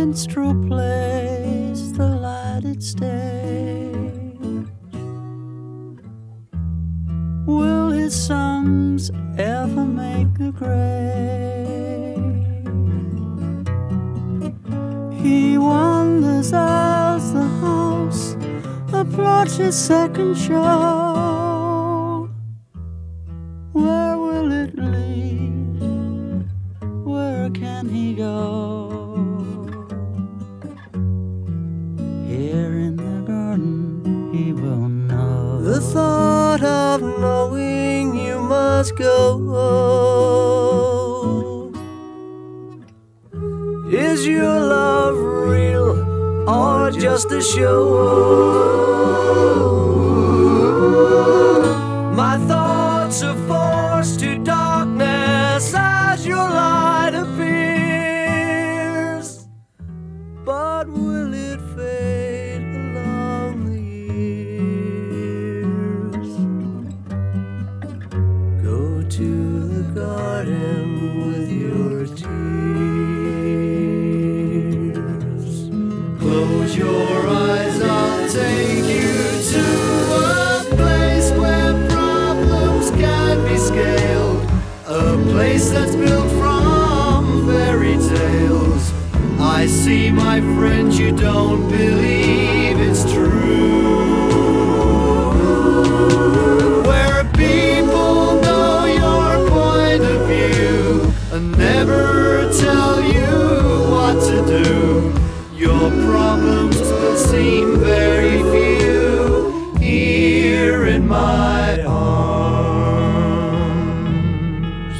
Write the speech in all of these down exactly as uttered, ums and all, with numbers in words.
minstrel plays the lighted stage. Will his songs ever make the grave? He wanders as the house approaches second show. Where will it lead? Where can he go? Here in the garden he will know. The thought of knowing you must go. Is your love real or just a show? My thoughts are forced to darkness as your light appears. But will it fade along the years? Go to the garden with your tears. Close your eyes, I'll take you to a place where problems can be scaled. A place that's built from fairy tales. I see, my friend, you don't believe it's true. Where people know your point of view and never tell you what to do. Your problems will seem very few here in my arms.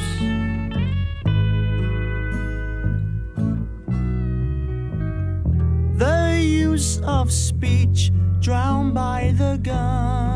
The use of speech drowned by the gun.